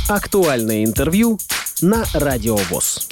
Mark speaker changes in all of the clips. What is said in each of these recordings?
Speaker 1: Актуальное интервью на Радио ВОС.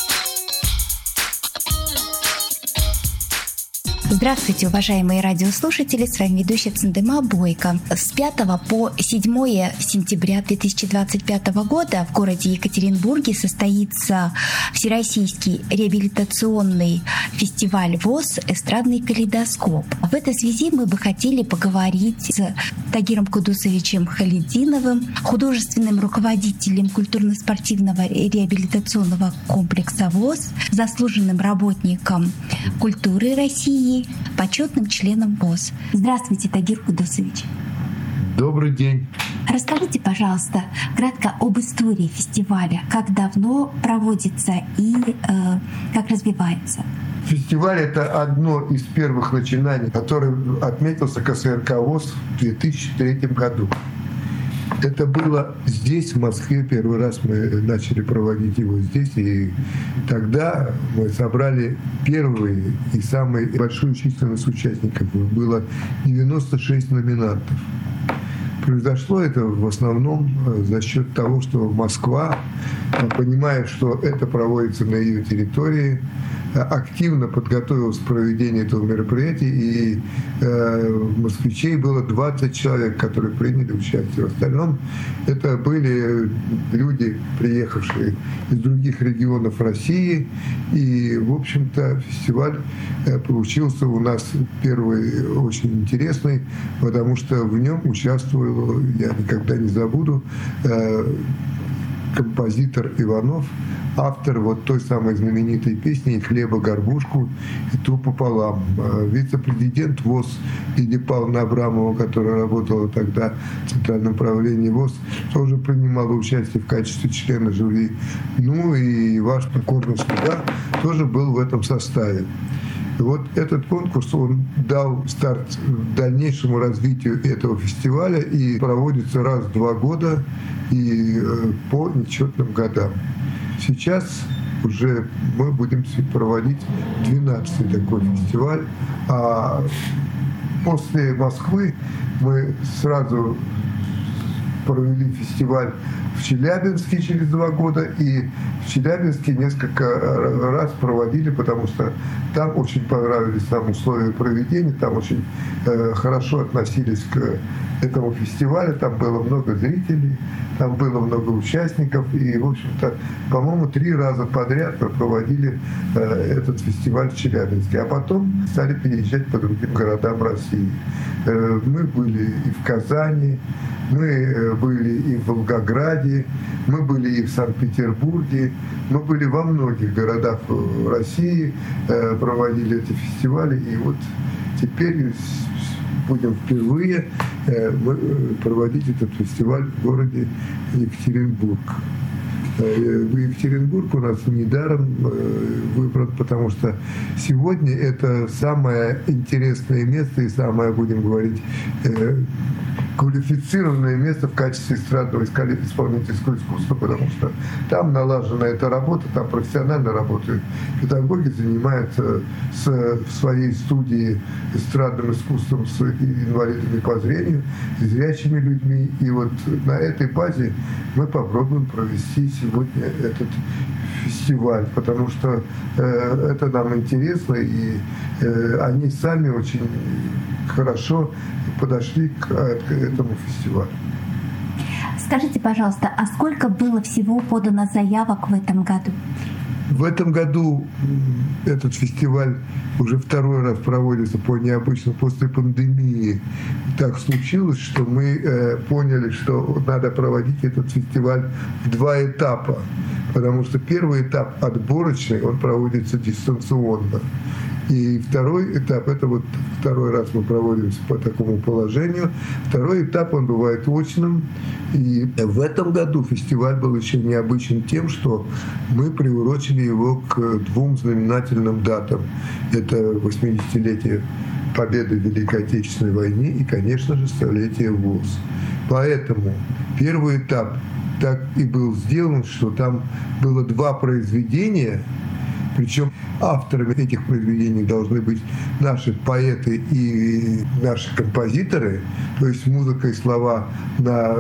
Speaker 2: Здравствуйте, уважаемые радиослушатели, с вами ведущая Цандема Бойко. С 5 по 7 сентября 2025 года в городе Екатеринбурге состоится Всероссийский реабилитационный фестиваль ВОС «Эстрадный калейдоскоп». В этой связи мы бы хотели поговорить с Тагиром Кудусовичем Халидиновым, художественным руководителем культурно-спортивного реабилитационного комплекса ВОС, заслуженным работником культуры России, почетным членом ВОС. Здравствуйте, Тагир Кудусович.
Speaker 3: Добрый день.
Speaker 2: Расскажите, пожалуйста, кратко об истории фестиваля, как давно проводится и как развивается.
Speaker 3: Фестиваль — это одно из первых начинаний, которое отметился КСРК ВОС в 2003 году. Это было здесь, в Москве. Первый раз мы начали проводить его здесь. И тогда мы собрали первую и самую большую численность участников. Было 96 номинантов. Произошло это в основном за счет того, что Москва, понимая, что это проводится на ее территории, активно подготовилась к проведению этого мероприятия, и москвичей было 20 человек, которые приняли участие. В остальном это были люди, приехавшие из других регионов России, и, в общем-то, фестиваль получился у нас первый очень интересный, потому что в нем участвовал, я никогда не забуду, композитор Иванов, автор вот той самой знаменитой песни «Хлеба горбушку и ту пополам». Вице-президент ВОС Лидия Павловна Абрамова, которая работала тогда в Центральном правлении ВОС, тоже принимала участие в качестве члена жюри. Ну и ваш покорный слуга тоже был в этом составе. Вот этот конкурс, он дал старт дальнейшему развитию этого фестиваля и проводится раз в 2 года и по нечетным годам. Сейчас уже мы будем проводить 12-й такой фестиваль, а после Москвы мы сразу провели фестиваль в Челябинске через 2 года, и в Челябинске несколько раз проводили, потому что там очень понравились нам условия проведения, там очень хорошо относились к этому фестивалю, там было много зрителей, там было много участников, и, в общем-то, по-моему, 3 раза подряд мы проводили этот фестиваль в Челябинске, а потом стали переезжать по другим городам России. Мы были и в Казани, мы были и в Волгограде, мы были и в Санкт-Петербурге, мы были во многих городах России, проводили эти фестивали, и вот теперь будем впервые проводить этот фестиваль в городе Екатеринбург. Екатеринбург у нас недаром выбран, потому что сегодня это самое интересное место и самое, будем говорить, квалифицированное место в качестве эстрадного исполнительского искусства, потому что там налажена эта работа, там профессионально работают педагоги, занимаются в своей студии эстрадным искусством с инвалидами по зрению, зрячими людьми. И вот на этой базе мы попробуем провести сегодня этот фестиваль, потому что это нам интересно, и они сами очень хорошо подошли к этому фестивалю.
Speaker 2: Скажите, пожалуйста, а сколько было всего подано заявок в этом году?
Speaker 3: В этом году этот фестиваль уже 2-й раз проводится по необычному после пандемии. Так случилось, что мы поняли, что надо проводить этот фестиваль в 2 этапа, потому что первый этап отборочный, он проводится дистанционно. И второй этап, это вот 2-й раз мы проводимся по такому положению. 2-й этап, он бывает очным. И в этом году фестиваль был еще необычен тем, что мы приурочили его к 2 знаменательным датам. Это 80-летие победы в Великой Отечественной войне и, конечно же, 100-летие ВОС. Поэтому первый этап так и был сделан, что там было 2 произведения, Причем авторами этих произведений должны быть наши поэты и наши композиторы, то есть музыка и слова на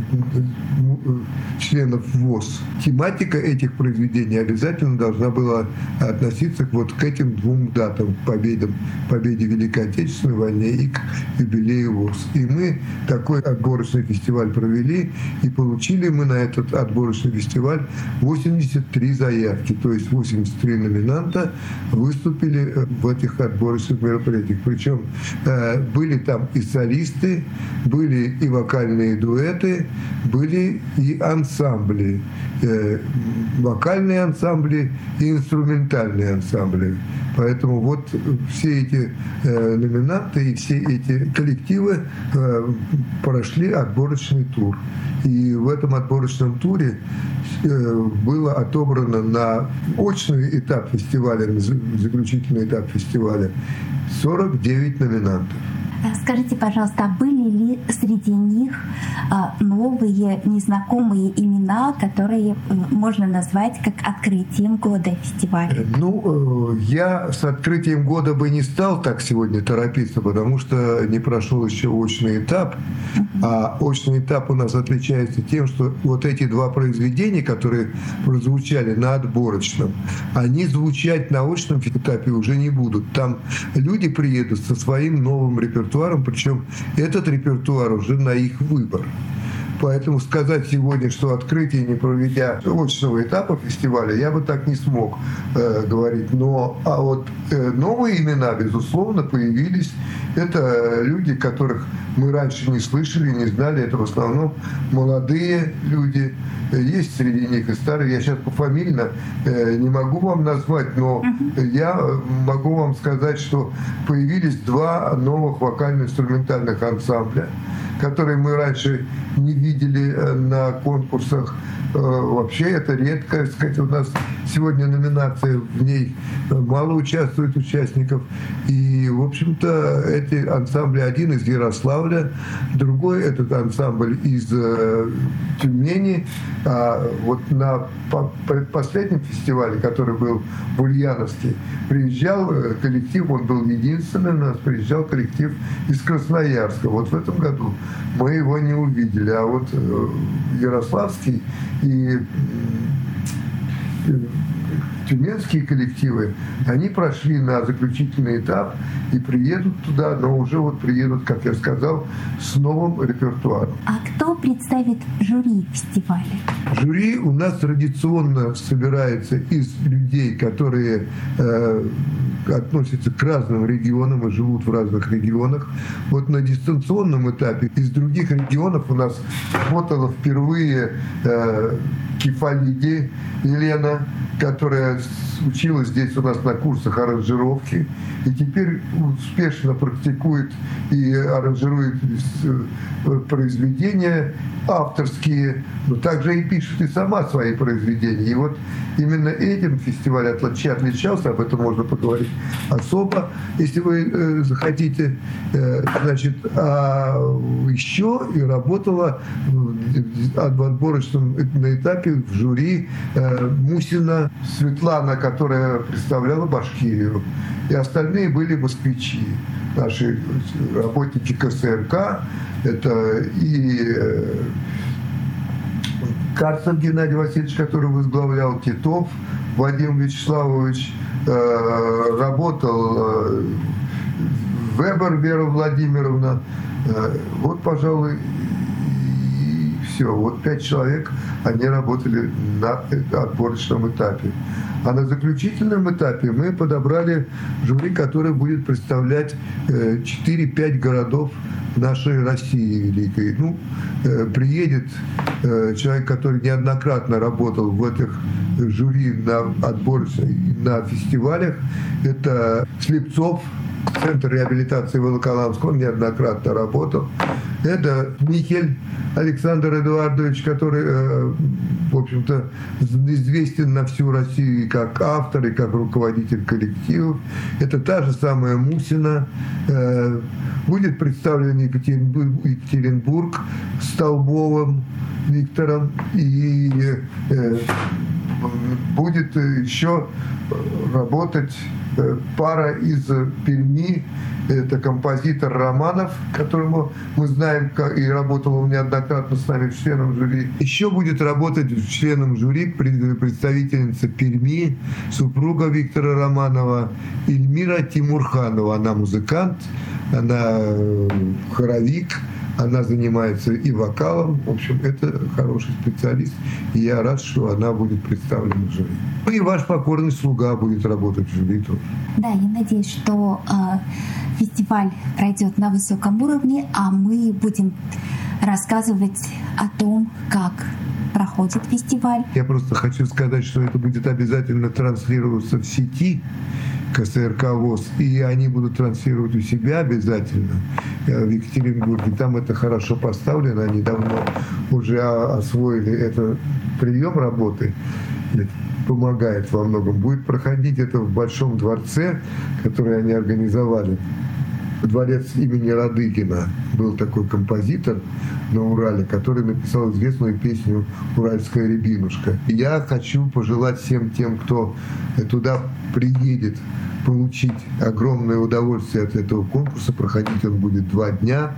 Speaker 3: членов ВОС. Тематика этих произведений обязательно должна была относиться вот к этим двум датам – победе в Великой Отечественной войне и к юбилею ВОС. И мы такой отборочный фестиваль провели, и получили мы на этот отборочный фестиваль 83 заявки, то есть 83 номинанта выступили в этих отборочных мероприятиях. Причем были там и солисты, были и вокальные дуэты, были и ансамбли, вокальные ансамбли и инструментальные ансамбли. Поэтому вот все эти номинанты и все эти коллективы прошли отборочный тур. И в этом отборочном туре было отобрано на очный этап фестиваля, на заключительный этап фестиваля 49 номинантов.
Speaker 2: Скажите, пожалуйста, а были ли среди них новые, незнакомые имена, которые можно назвать как открытием года фестиваля?
Speaker 3: Ну, я с открытием года бы не стал так сегодня торопиться, потому что не прошел еще очный этап. А очный этап у нас отличается тем, что вот эти два произведения, которые прозвучали на отборочном, они звучать на очном этапе уже не будут. Там люди приедут со своим новым репертуаром, причем этот репертуар уже на их выбор. Поэтому сказать сегодня, что открытие, не проведя очного этапа фестиваля, я бы так не смог говорить. Но вот новые имена, безусловно, появились. Это люди, которых мы раньше не слышали, не знали. Это в основном молодые люди. Есть среди них и старые. Я сейчас пофамильно не могу вам назвать, но я могу вам сказать, что появились два новых вокально-инструментальных ансамбля, которые мы раньше не видели на конкурсах. Вообще это редко. Сказать, у нас сегодня номинация, в ней мало участвует участников. И, в общем-то, эти ансамбли, один из Ярославля, другой этот ансамбль из Тюмени. А вот на предпоследнем фестивале, который был в Ульяновске, приезжал коллектив, он был единственный, у нас приезжал коллектив из Красноярска. Вот в этом году мы его не увидели. А вот ярославский и тюменские коллективы, они прошли на заключительный этап и приедут туда, но уже вот приедут, как я сказал, с новым репертуаром.
Speaker 2: А кто представит жюри фестиваля?
Speaker 3: Жюри у нас традиционно собирается из людей, которые относятся к разным регионам и живут в разных регионах. Вот на дистанционном этапе из других регионов у нас работала впервые Кефалиди Елена, которая училась здесь у нас на курсах аранжировки и теперь успешно практикует и аранжирует произведения авторские, но также и пишет и сама свои произведения. И вот именно этим фестиваль отличался, об этом можно поговорить особо, если вы захотите. Значит, а еще и работала в отборочном на этапе в жюри Мусина Светлана, которая представляла Башкирию. И остальные были москвичи, наши работники КСРК. Это и Карцев Геннадий Васильевич, который возглавлял, Титов Вадим Вячеславович, работал Вебер Вера Владимировна. Вот, пожалуй, и все. Вот 5 человек, они работали на отборочном этапе. А на заключительном этапе мы подобрали жюри, которое будет представлять 4-5 городов нашей России великой. Ну, приедет человек, который неоднократно работал в этих жюри на отборочных, на фестивалях. Это Слепцов, Центр реабилитации Волоколамск, он неоднократно работал. Это Михель Александр Эдуардович, который, в общем-то, известен на всю Россию и как автор, и как руководитель коллективов. Это та же самая Мусина. Будет представлен Екатеринбург Столбовым Виктором и будет еще работать пара из Перми. Это композитор Романов, которому мы знаем, и работал он неоднократно с нами членом жюри. Еще будет работать членом жюри представительница Перми, супруга Виктора Романова, Эльмира Тимурханова. Она музыкант, она хоровик, она занимается и вокалом. В общем, это хороший специалист. И я рад, что она будет представлена в жюри. И ваш покорный слуга будет работать в жюри тоже.
Speaker 2: Да, я надеюсь, что фестиваль пройдет на высоком уровне, а мы будем рассказывать о том, как проходит фестиваль.
Speaker 3: Я просто хочу сказать, что это будет обязательно транслироваться в сети КСРК ВОС, и они будут транслировать у себя обязательно в Екатеринбурге. Там это хорошо поставлено, они давно уже освоили этот прием работы. Это помогает во многом. Будет проходить это в Большом дворце, который они организовали. Дворец имени Радыгина. Был такой композитор на Урале, который написал известную песню «Уральская рябинушка». И я хочу пожелать всем тем, кто туда приедет, получить огромное удовольствие от этого конкурса. Проходить он будет 2 дня.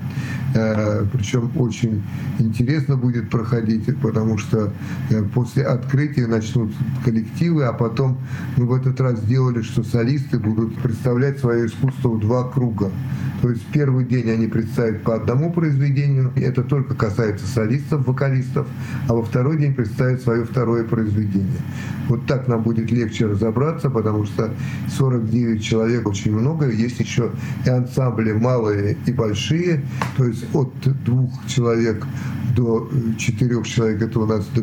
Speaker 3: Причем очень интересно будет проходить, потому что после открытия начнут коллективы, а потом мы в этот раз сделали, что солисты будут представлять свое искусство в 2 круга. То есть первый день они представят по одному произведению, это только касается солистов, вокалистов, а во второй день представят свое второе произведение. Вот так нам будет легче разобраться, потому что 49 человек очень много, есть еще и ансамбли малые и большие, то есть от 2 человек до 4 человек это у нас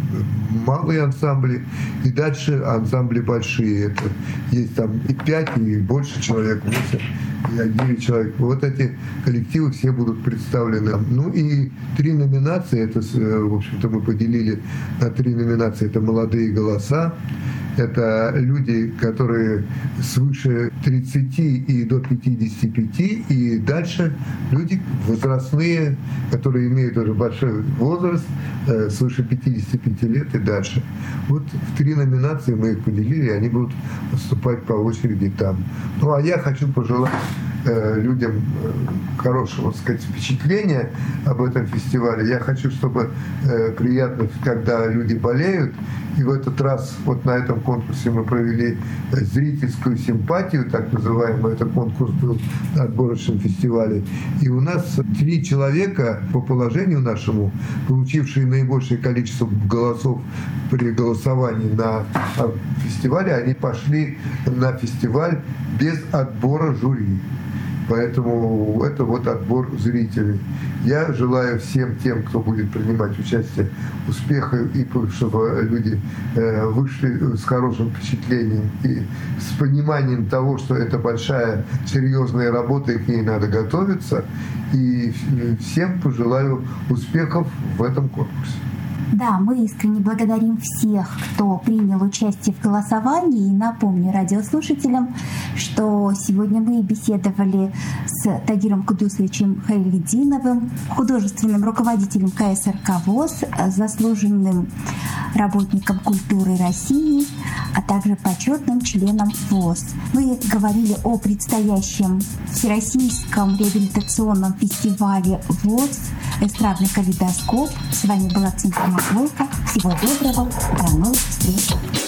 Speaker 3: малые ансамбли, и дальше ансамбли большие. Это есть там и 5, и больше человек, 8, и 9 человек. Вот эти коллективы все будут представлены. Ну и 3 номинации, это, в общем-то, мы поделили на 3 номинации. Это молодые голоса, это люди, которые свыше 30 и до 55, и дальше люди возрастные, которые имеют уже большой возраст, свыше 55 лет и дальше. Вот в 3 номинации мы их поделили, и они будут выступать по очереди там. Ну а я хочу пожелать людям хорошего, так сказать, впечатления об этом фестивале. Я хочу, чтобы приятно, когда люди болеют, и в этот раз вот на этом конкурсе мы провели зрительскую симпатию, так называемый, это конкурс был на отборочном фестивале. И у нас 3 человека по положению нашему, получившие наибольшее количество голосов при голосовании на фестивале, они пошли на фестиваль без отбора жюри. Поэтому это вот отбор зрителей. Я желаю всем тем, кто будет принимать участие, успеха, и чтобы люди вышли с хорошим впечатлением и с пониманием того, что это большая, серьезная работа, и к ней надо готовиться. И всем пожелаю успехов в этом конкурсе.
Speaker 2: Да, мы искренне благодарим всех, кто принял участие в голосовании. И напомню радиослушателям, что сегодня мы беседовали с Тагиром Кудусовичем Хайлидиновым, художественным руководителем КСРК ВОС, заслуженным работником культуры России, а также почетным членом ВОС. Мы говорили о предстоящем Всероссийском реабилитационном фестивале ВОС «Эстрадный калейдоскоп». С вами была Центра Мабойко. Всего доброго. До новых встреч.